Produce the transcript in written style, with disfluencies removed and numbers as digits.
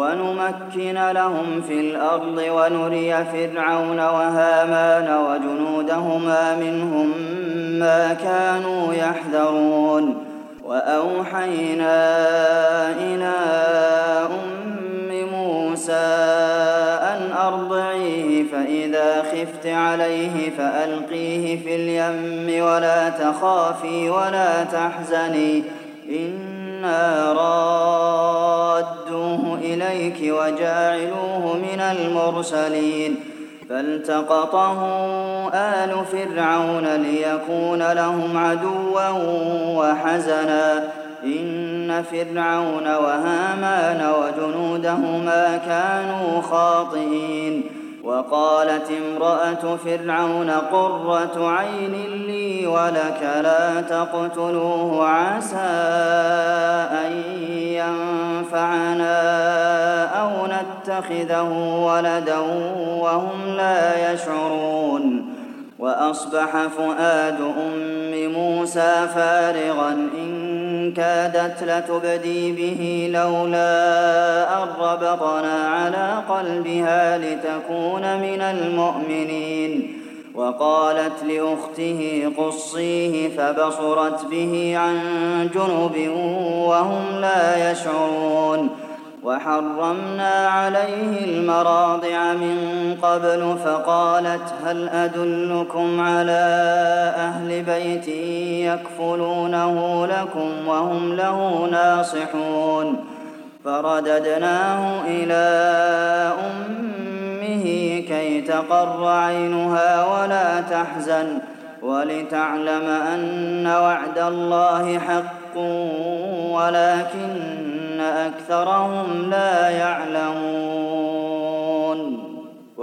ونمكن لهم في الأرض ونري فرعون وهامان وجنودهما منهم ما كانوا يحذرون وأوحينا إلى أم موسى أن أرضعيه فإذا خفت عليه فألقيه في اليم ولا تخافي ولا تحزني إنا رادوه إليك وجاعلوه من المرسلين فالتقطه آل فرعون ليكون لهم عدوا وحزنا إن فرعون وهامان وجنودهما كانوا خاطئين وقالت امرأة فرعون قرة عين لي ولك لا تقتلوه عسى أن ينفعنا أو نتخذه ولدا وهم لا يشعرون وأصبح فؤاد أم موسى فارغا إن كادت لتبدي به لولا أن ربطنا على قلبها لتكون من المؤمنين وقالت لأخته قصيه فبصرت به عن جنب وهم لا يشعرون وحرمنا عليه المراضع من قبل فقالت هل أدلكم على أهل بيت يكفلونه لكم وهم له ناصحون فرددناه إلى أمه كي تقر عينها ولا تحزن ولتعلم أن وعد الله حق ولكن أكثرهم لا يعلمون